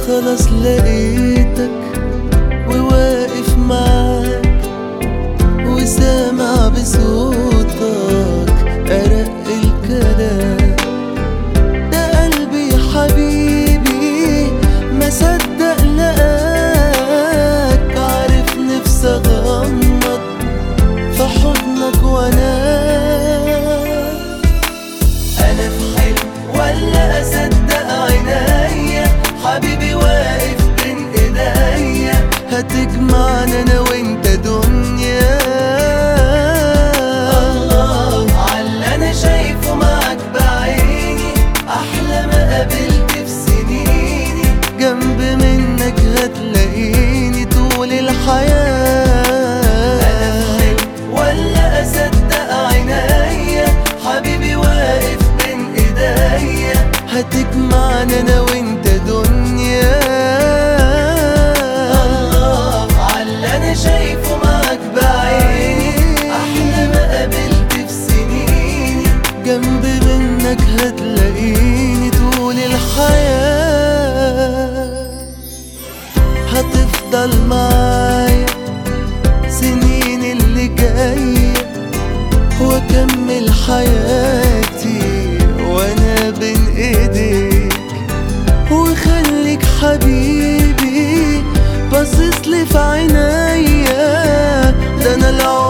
خلاص لقيتك وواقف معاك وسامع بصوتك أرق الكلام. ده قلبي يا حبيبي ما صدق لقاك، عارف نفسي أغمض في حضنك وأنام. أنا في حلم ولا أصدق عينيا، حبيبي واقف بين إيديا، هتجمعنا أنا وإنت دنيا. الله عاللي أنا شايفه معاك بعيني، أحلى ما قابلت في سنيني، جنب منك هتلاقيني طول الحياة. أنا في حلم ولا أصدق عينيا، حبيبي واقف بين إيديا، هتجمعنا أنا وإنت دنيا. الله عاللي أنا شايفه معاك بعيني، أحلى ما قابلت في سنيني، جنب منك هتلاقيني طول الحياة. هتفضل معايا سنين اللي جاية، واكمل حياتي وانا بين ايديك. وخليك حبيبي باصصلي في عينيا، ده انا العمر